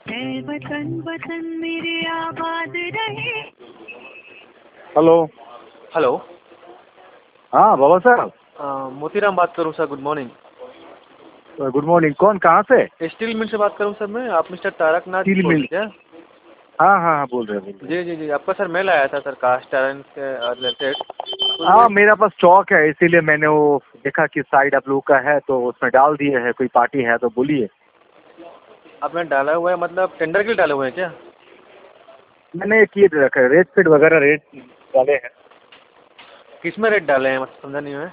है वतन वतन मेरे आबाद रहे। हेलो। हेलो। हाँ बाबा साहब। मोतीराम बात करूँ sir, good morning. Good morning. कौन, कहाँ से? स्टील मिल से बात करूँ सर मैं, आप मिस्टर तारकनाथ स्टील बोल मिल। रहे हैं क्या? हाँ हाँ हाँ, बोल रहे हैं। जी जी जी, आपका सर मेल आया था सर कास्ट आयरन के रिलेटेड। तो हाँ, मेरा पास स्टॉक है, इसीलिए मैंने वो देखा कि साइड आप लोग का है तो उसमें डाल दिए है। कोई पार्टी है तो बोलिए। आपने डाला हुआ है, मतलब टेंडर के लिए डाले हुए हैं क्या? मैंने किए रखा है, रेट फीट वगैरह रेट डाले हैं। किस में रेट डाले हैं, मतलब समझा नहीं है।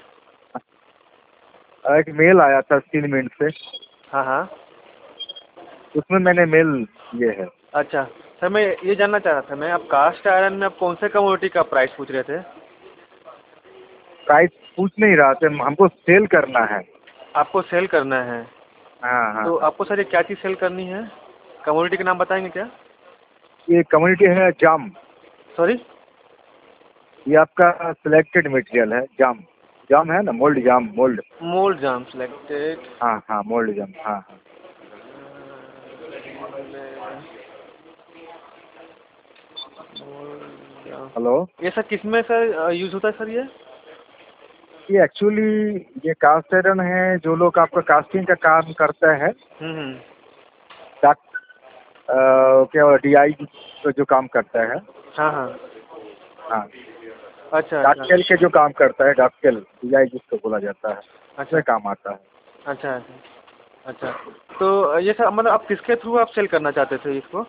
एक मेल आया था स्टील मिल से, हाँ हाँ। उसमें मैंने मेल किए है। अच्छा सर, मैं ये जानना चाह रहा था मैं, आप कास्ट आयरन में आप कौन से कमोडिटी का प्राइस पूछ रहे थे? प्राइस पूछ नहीं रहा थे, हमको सेल करना है। आपको सेल करना है? हाँ हाँ तो हाँ। आपको सर ये क्या चीज़ सेल करनी है? कमोडिटी का नाम बताएंगे क्या? ये कम्युनिटी है जाम। सॉरी? ये आपका सिलेक्टेड मटेरियल है, जाम। जाम है ना, mould jam, mould. Mould jam selected. हाँ हाँ, मोल्ड जाम, हाँ हाँ। हेलो। ये सर किस में सर यूज़ होता है सर ये? ये एक्चुअली ये कास्ट आयरन है, जो लोग आपका कास्टिंग का काम करता है। हम्म। डाक क्या DI का जो काम करता है। हाँ हाँ। हाँ, अच्छा अच्छा डाकटेल के जो काम करता है, डाकटेल DI जिसको बोला जाता है, अच्छा उसमें काम आता है। अच्छा अच्छा अच्छा। तो ये सर मतलब आप किसके थ्रू आप सेल करना चाहते थे इसको?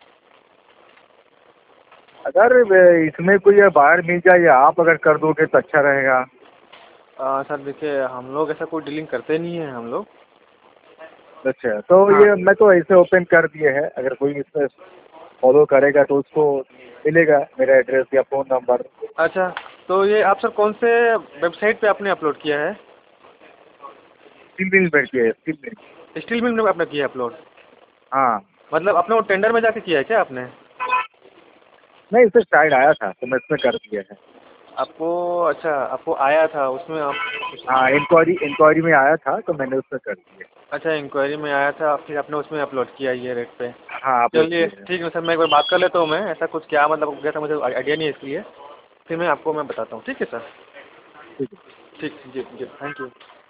अगर इसमें कोई बाहर मिल जाए या आप अगर कर दोगे तो अच्छा रहेगा। सर देखिए, हम लोग ऐसा कोई डीलिंग करते नहीं है हम लोग। अच्छा, तो हाँ। ये मैं तो ऐसे ओपन कर दिए है, अगर कोई इसमें फॉलो करेगा तो उसको मिलेगा मेरा एड्रेस या फ़ोन नंबर। अच्छा, तो ये आप सर कौन से वेबसाइट पे आपने अपलोड किया है? स्टील मिल पर किया है, स्टील मिल। स्टील मिल में आपने किया अपलोड? हाँ। मतलब अपने वो टेंडर में जाके किया है क्या आपने? नहीं, इससे साइड आया था तो मैं इसमें कर दिया है। आपको अच्छा, आपको आया था उसमें आप? हाँ, इंक्वायरी में आया था तो मैंने उसमें कर दिया। अच्छा, इंक्वायरी में आया था, फिर आपने उसमें अपलोड किया ये रेट पे? हाँ, अपलोड चलिए किए हैं। ठीक है सर, मैं एक बार बात कर लेता हूँ, मैं ऐसा कुछ क्या मतलब हो गया था, मुझे आइडिया नहीं है इसलिए। फिर मैं आपको बताता हूँ, ठीक है सर? ठीक है। ठीक जी जी, थैंक यू।